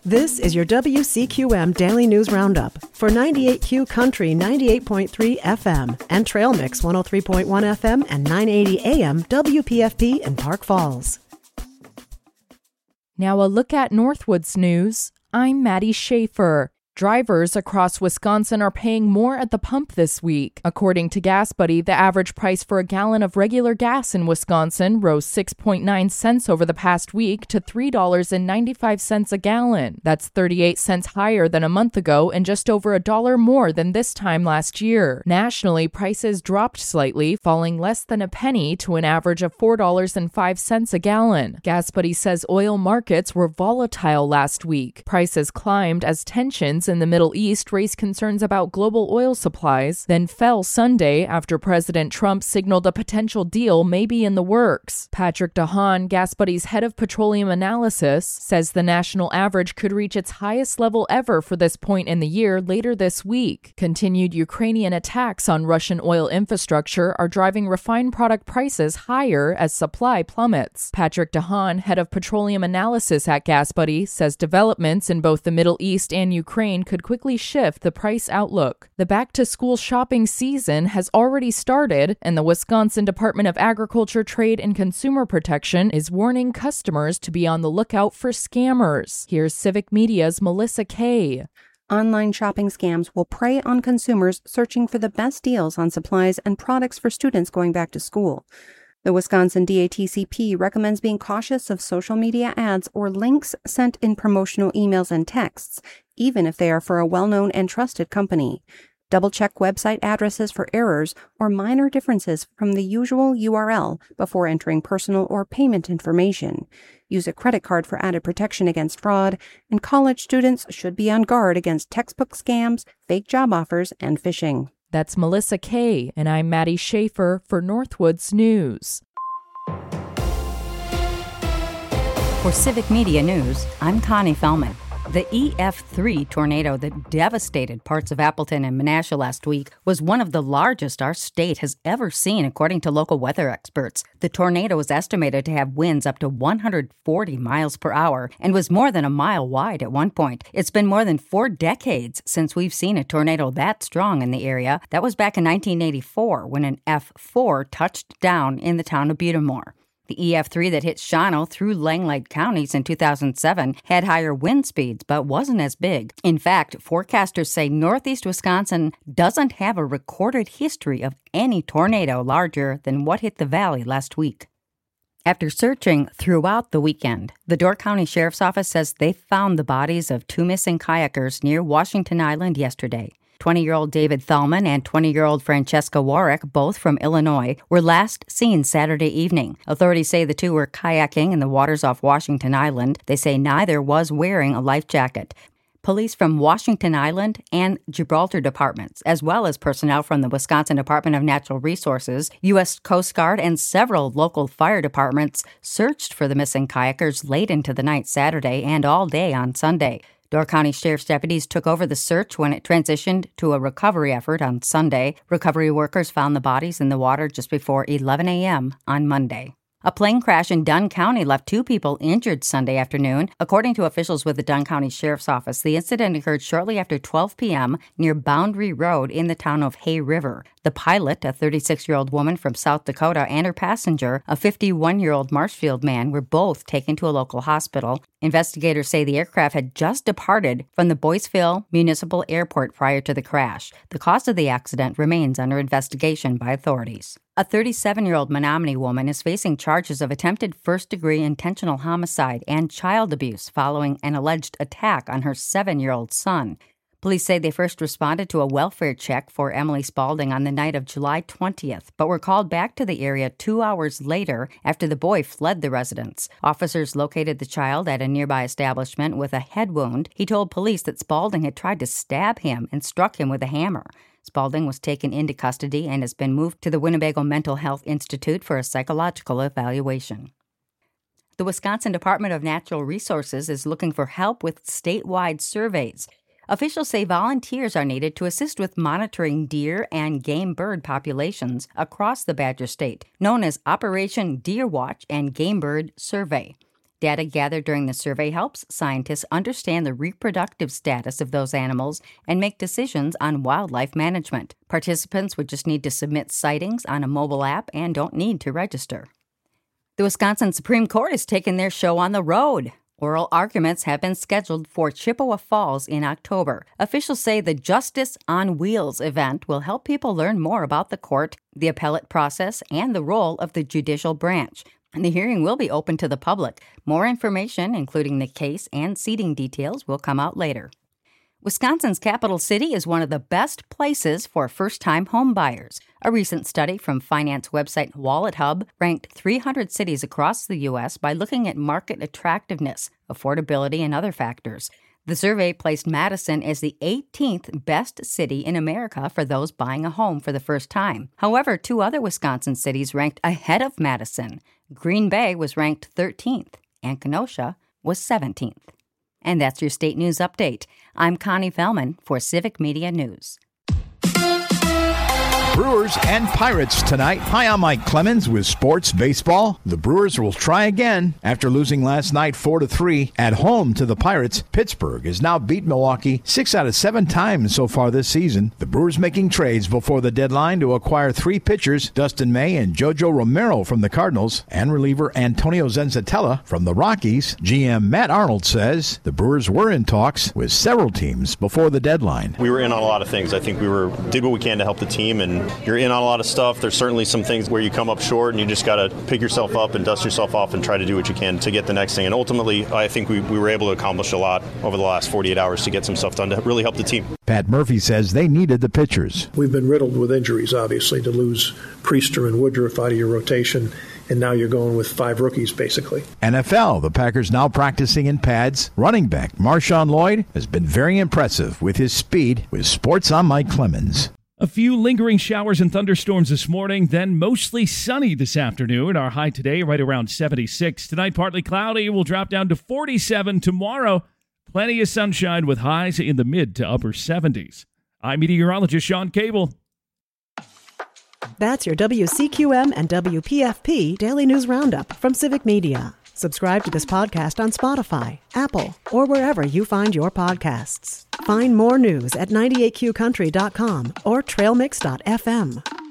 This is your WCQM Daily News Roundup for 98Q Country 98.3 FM and Trail Mix 103.1 FM and 980 AM WPFP in Park Falls. Now a look at Northwoods news. I'm Maddie Schaefer. Drivers across Wisconsin are paying more at the pump this week. According to GasBuddy, the average price for a gallon of regular gas in Wisconsin rose 6.9 cents over the past week to $3.95 a gallon. That's 38 cents higher than a month ago and just over $1 more than this time last year. Nationally, prices dropped slightly, falling less than a penny to an average of $4.05 a gallon. GasBuddy says oil markets were volatile last week. Prices climbed as tensions in the Middle East raised concerns about global oil supplies, then fell Sunday after President Trump signaled a potential deal may be in the works. Patrick DeHaan, GasBuddy's head of petroleum analysis, says the national average could reach its highest level ever for this point in the year later this week. Continued Ukrainian attacks on Russian oil infrastructure are driving refined product prices higher as supply plummets. Patrick DeHaan, head of petroleum analysis at GasBuddy, says developments in both the Middle East and Ukraine could quickly shift the price outlook. The back-to-school shopping season has already started, and the Wisconsin Department of Agriculture, Trade, and Consumer Protection is warning customers to be on the lookout for scammers. Here's Civic Media's Melissa Kay. Online shopping scams will prey on consumers searching for the best deals on supplies and products for students going back to school. The Wisconsin DATCP recommends being cautious of social media ads or links sent in promotional emails and texts, even if they are for a well-known and trusted company. Double-check website addresses for errors or minor differences from the usual URL before entering personal or payment information. Use a credit card for added protection against fraud, and college students should be on guard against textbook scams, fake job offers, and phishing. That's Melissa Kay, and I'm Maddie Schaefer for Northwoods News. For Civic Media News, I'm Connie Fellman. The EF3 tornado that devastated parts of Appleton and Menasha last week was one of the largest our state has ever seen, according to local weather experts. The tornado is estimated to have winds up to 140 miles per hour and was more than a mile wide at one point. It's been more than 4 decades since we've seen a tornado that strong in the area. That was back in 1984 when an F4 touched down in the town of Butamore. The EF3 that hit Shawano through Langlade counties in 2007 had higher wind speeds, but wasn't as big. In fact, forecasters say northeast Wisconsin doesn't have a recorded history of any tornado larger than what hit the valley last week. After searching throughout the weekend, the Door County Sheriff's Office says they found the bodies of 2 missing kayakers near Washington Island yesterday. 20-year-old David Thalman and 20-year-old Francesca Warwick, both from Illinois, were last seen Saturday evening. Authorities say the two were kayaking in the waters off Washington Island. They say neither was wearing a life jacket. Police from Washington Island and Gibraltar departments, as well as personnel from the Wisconsin Department of Natural Resources, U.S. Coast Guard, and several local fire departments searched for the missing kayakers late into the night Saturday and all day on Sunday. Door County Sheriff's deputies took over the search when it transitioned to a recovery effort on Sunday. Recovery workers found the bodies in the water just before 11 a.m. on Monday. A plane crash in Dunn County left 2 people injured Sunday afternoon. According to officials with the Dunn County Sheriff's Office, the incident occurred shortly after 12 p.m. near Boundary Road in the town of Hay River. The pilot, a 36-year-old woman from South Dakota, and her passenger, a 51-year-old Marshfield man, were both taken to a local hospital. Investigators say the aircraft had just departed from the Boyceville Municipal Airport prior to the crash. The cause of the accident remains under investigation by authorities. A 37-year-old Menominee woman is facing charges of attempted first-degree intentional homicide and child abuse following an alleged attack on her 7-year-old son. Police say they first responded to a welfare check for Emily Spaulding on the night of July 20th, but were called back to the area 2 hours later after the boy fled the residence. Officers located the child at a nearby establishment with a head wound. He told police that Spaulding had tried to stab him and struck him with a hammer. Spaulding was taken into custody and has been moved to the Winnebago Mental Health Institute for a psychological evaluation. The Wisconsin Department of Natural Resources is looking for help with statewide surveys. Officials say volunteers are needed to assist with monitoring deer and game bird populations across the Badger State, known as Operation Deer Watch and Game Bird Survey. Data gathered during the survey helps scientists understand the reproductive status of those animals and make decisions on wildlife management. Participants would just need to submit sightings on a mobile app and don't need to register. The Wisconsin Supreme Court has taken their show on the road. Oral arguments have been scheduled for Chippewa Falls in October. Officials say the Justice on Wheels event will help people learn more about the court, the appellate process, and the role of the judicial branch. The hearing will be open to the public. More information, including the case and seating details, will come out later. Wisconsin's capital city is one of the best places for first-time home buyers. A recent study from finance website WalletHub ranked 300 cities across the U.S. by looking at market attractiveness, affordability, and other factors. The survey placed Madison as the 18th best city in America for those buying a home for the first time. However, 2 other Wisconsin cities ranked ahead of Madison. Green Bay was ranked 13th, and Kenosha was 17th. And that's your state news update. I'm Connie Fellman for Civic Media News. Brewers and Pirates tonight. Hi, I'm Mike Clemens with Sports Baseball. The Brewers will try again after losing last night 4-3 at home to the Pirates. Pittsburgh has now beat Milwaukee 6 out of 7 times so far this season. The Brewers making trades before the deadline to acquire 3 pitchers, Dustin May and Jojo Romero from the Cardinals, and reliever Antonio Zenzatella from the Rockies. GM Matt Arnold says the Brewers were in talks with several teams before the deadline. We were in on a lot of things. I think we did what we can to help the team, and you're in on a lot of stuff. There's certainly some things where you come up short and you just got to pick yourself up and dust yourself off and try to do what you can to get the next thing. And ultimately, I think we were able to accomplish a lot over the last 48 hours to get some stuff done to really help the team. Pat Murphy says they needed the pitchers. We've been riddled with injuries, obviously, to lose Priester and Woodruff out of your rotation. And now you're going with 5 rookies, basically. NFL, the Packers now practicing in pads. Running back Marshawn Lloyd has been very impressive with his speed. With Sports, I'm Mike Clemens. A few lingering showers and thunderstorms this morning, then mostly sunny this afternoon. Our high today right around 76. Tonight, partly cloudy. We'll drop down to 47 tomorrow. Plenty of sunshine with highs in the mid to upper 70s. I'm meteorologist Sean Cable. That's your WCQM and WPFP Daily News Roundup from Civic Media. Subscribe to this podcast on Spotify, Apple, or wherever you find your podcasts. Find more news at 98qcountry.com or trailmix.fm.